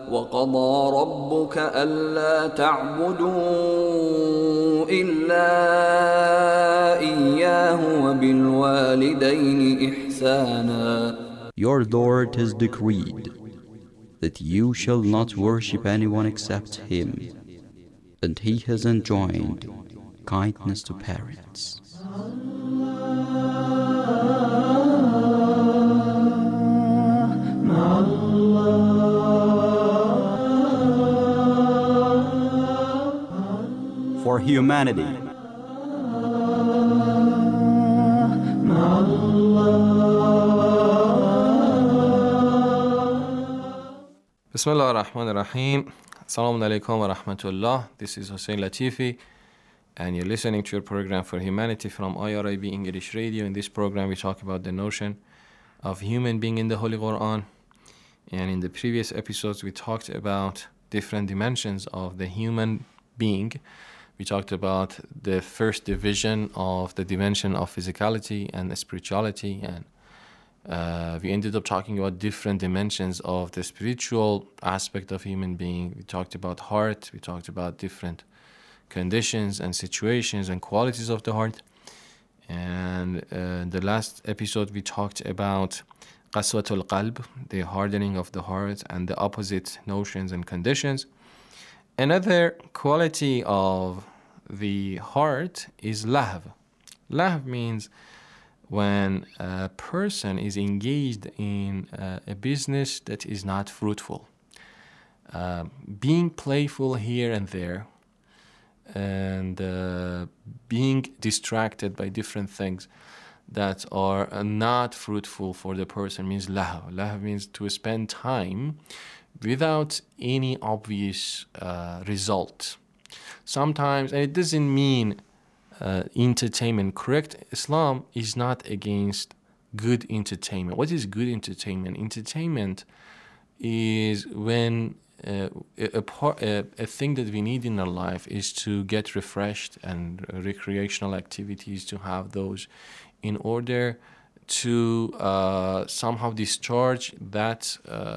وقضى ربك ألا تعبدوا إلا إياه وبالوالدين إحسانا. Your Lord has decreed that you shall not worship anyone except Him, and He has enjoined kindness to parents. For humanity. Bismillah ar-Rahman ar-Rahim. Assalamu alaikum wa rahmatullah. This is Hussein Latifi, and you're listening to your program For Humanity from IRIB English Radio. In this program, we talk about the notion of human being in the Holy Quran. And in the previous episodes, we talked about different dimensions of the human being. We talked about the first division of the dimension of physicality and spirituality, and we ended up talking about different dimensions of the spiritual aspect of human being. We talked about heart, we talked about different conditions and situations and qualities of the heart. And the last episode we talked about qaswatul qalb, the hardening of the heart, and the opposite notions and conditions. Another quality of the heart is lahv. Lahv means when a person is engaged in a business that is not fruitful. Being playful here and there, and being distracted by different things that are not fruitful for the person means lahv. Lahv means to spend time without any obvious result. Sometimes, and it doesn't mean entertainment. Correct? Islam is not against good entertainment. What is good entertainment? Entertainment is when a thing that we need in our life is to get refreshed, and recreational activities, to have those in order to somehow discharge that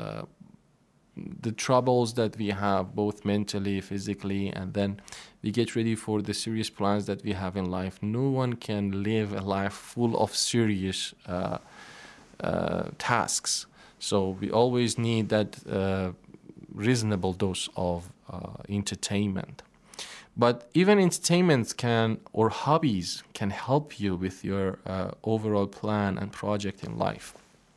the troubles that we have, both mentally, physically, and then we get ready for the serious plans that we have in life. No one can live a life full of serious tasks. So we always need that reasonable dose of entertainment. But even entertainment or hobbies can help you with your overall plan and project in life.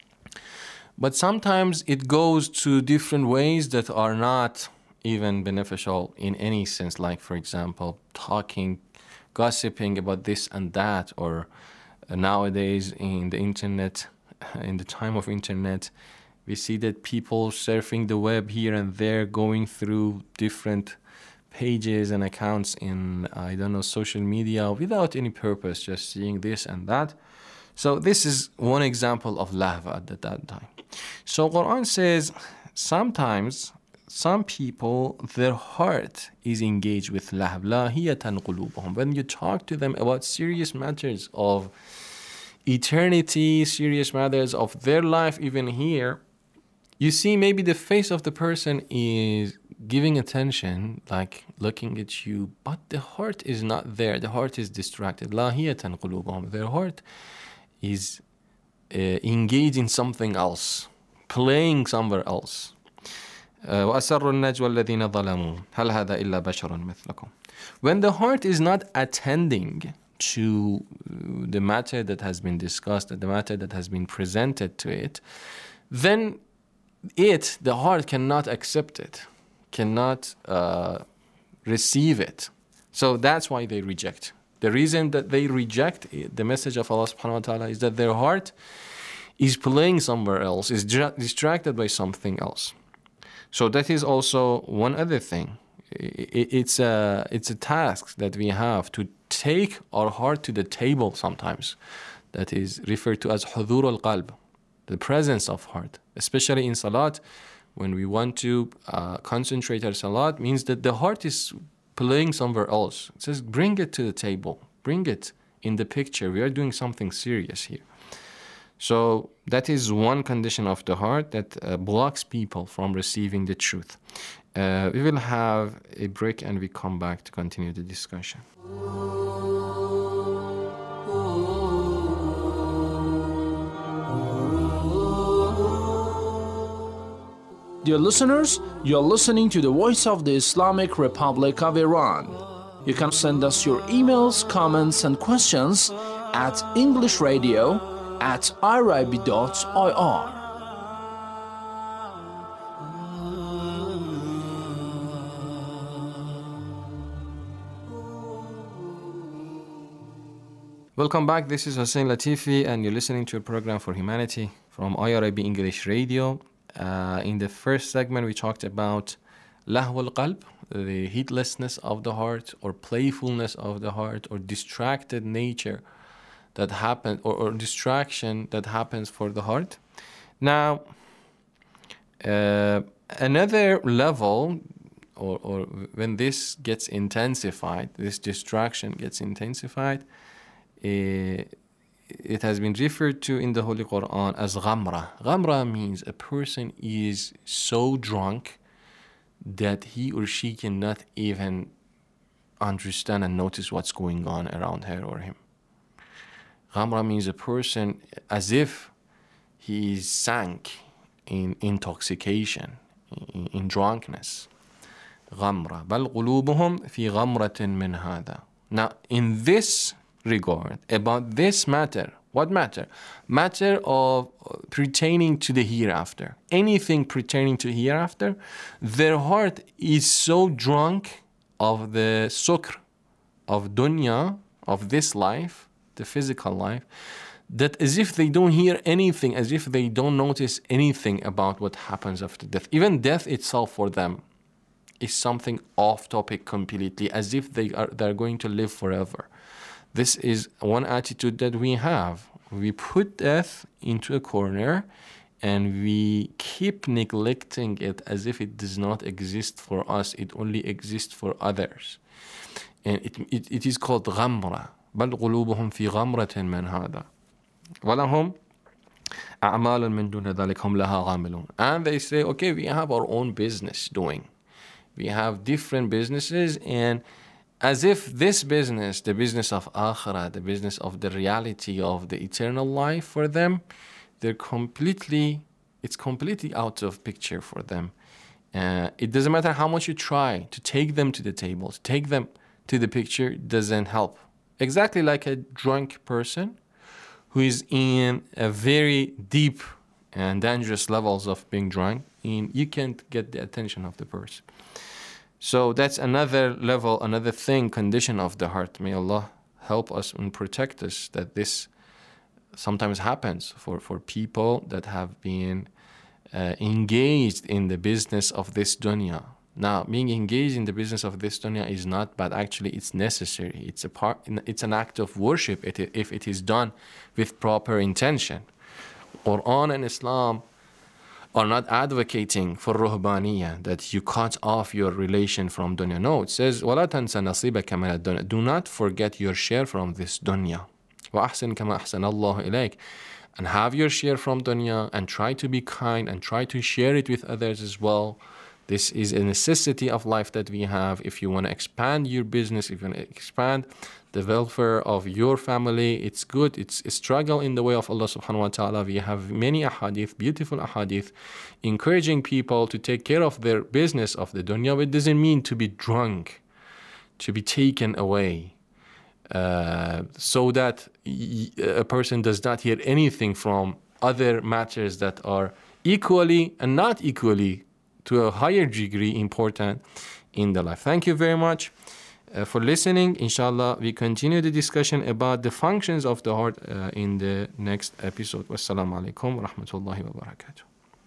But sometimes it goes to different ways that are not even beneficial in any sense, like, for example, talking, gossiping about this and that, or nowadays in the internet, in the time of internet, we see that people surfing the web here and there, going through different pages and accounts in, social media without any purpose, just seeing this and that. So this is one example of lahv at that time. So Quran says sometimes some people, their heart is engaged with lahv. Lahiyatan qulubuhum. When you talk to them about serious matters of eternity, serious matters of their life even here, you see maybe the face of the person is giving attention, like looking at you, but the heart is not there. The heart is distracted. Lahiyatan qulubuhum. Their heart is engaged in something else, playing somewhere else. وَأَسَرُّ النَّجْوَى الَّذِينَ ظَلَمُوا هَلْ هَذَا إِلَّا بَشَرٌ مِثْلَكُمْ. When the heart is not attending to the matter that has been discussed, the matter that has been presented to it, then the heart cannot accept it, cannot receive it. So that's why they reject. The reason that they reject the message of Allah subhanahu wa ta'ala is that their heart is playing somewhere else, is distracted by something else. So that is also one other thing. It's a task that we have to take our heart to the table sometimes. That is referred to as hudur al-qalb, the presence of heart. Especially in salat, when we want to concentrate our salat, means that the heart is playing somewhere else. It says, bring it to the table. Bring it in the picture. We are doing something serious here. So that is one condition of the heart that blocks people from receiving the truth. We will have a break and we come back to continue the discussion. Dear listeners, you are listening to the Voice of the Islamic Republic of Iran. You can send us your emails, comments, and questions at englishradio@irib.ir. Welcome back. This is Hussein Latifi, and you're listening to a program for humanity from IRIB English Radio. In the first segment, we talked about lahw al-qalb, the heedlessness of the heart, or playfulness of the heart, or distracted nature that happens, or distraction that happens for the heart. Now, another level, or when this gets intensified, this distraction gets intensified, it has been referred to in the Holy Quran as ghamra. Ghamra means a person is so drunk that he or she cannot even understand and notice what's going on around her or him. Ghamra means a person as if he is sank in intoxication, in drunkenness. Ghamra. بل قلوبهم في غمرة من هذا. Now, in this regard, about this matter, what matter? Matter of pertaining to the hereafter. Anything pertaining to hereafter, their heart is so drunk of the sukr, of dunya, of this life, the physical life, that as if they don't hear anything, as if they don't notice anything about what happens after death. Even death itself for them is something off topic completely, as if they're going to live forever. This is one attitude that we have. We put death into a corner and we keep neglecting it as if it does not exist for us. It only exists for others. And it is called غمرة. بل قلوبهم في غمرة من هذا. ولهم أعمال من دون ذلك هم لها عاملون. And they say, okay, we have our own business doing. We have different businesses, and as if this business, the business of akhirah, the business of the reality of the eternal life for them, it's completely out of picture for them. It doesn't matter how much you try to take them to the table, to take them to the picture, it doesn't help. Exactly like a drunk person who is in a very deep and dangerous levels of being drunk, and you can't get the attention of the person. So that's another level, another thing, condition of the heart. May Allah help us and protect us that this sometimes happens for people that have been engaged in the business of this dunya. Now, being engaged in the business of this dunya is not bad. Actually, it's necessary. It's an act of worship if it is done with proper intention. Quran and Islam are not advocating for ruhbaniyah, that you cut off your relation from dunya. No, it says, وَلَا تَنْسَ نَصِيبَكَ مِنَ الدُّنْيَا. Do not forget your share from this dunya. وَأَحْسِنْ كَمَا أَحْسَنَ اللَّهُ إِلَيْكَ. And have your share from dunya, and try to be kind, and try to share it with others as well. This is a necessity of life that we have. If you want to expand your business, if you want to expand the welfare of your family, it's good. It's a struggle in the way of Allah subhanahu wa ta'ala. We have many ahadith, beautiful ahadith, encouraging people to take care of their business of the dunya. It doesn't mean to be drunk, to be taken away, so that a person does not hear anything from other matters that are equally and not equally to a higher degree important in the life. Thank you very much for listening. Inshallah, we continue the discussion about the functions of the heart in the next episode. Wassalamu alaikum wa rahmatullahi wa barakatuh.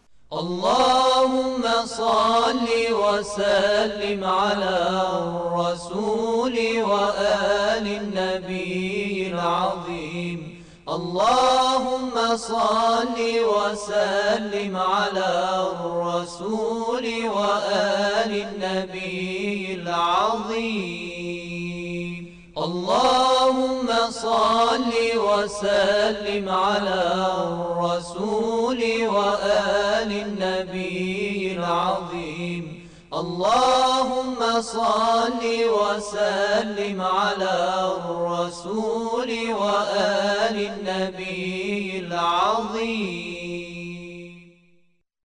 اللهم صل وسلم على الرسول وآل النبي العظيم. اللهم صل وسلم على الرسول وآل النبي العظيم. اللهم صل وسلم على الرسول وآل النبي العظيم. اللهم صل وسلم على الرسول وآل النبي العظيم.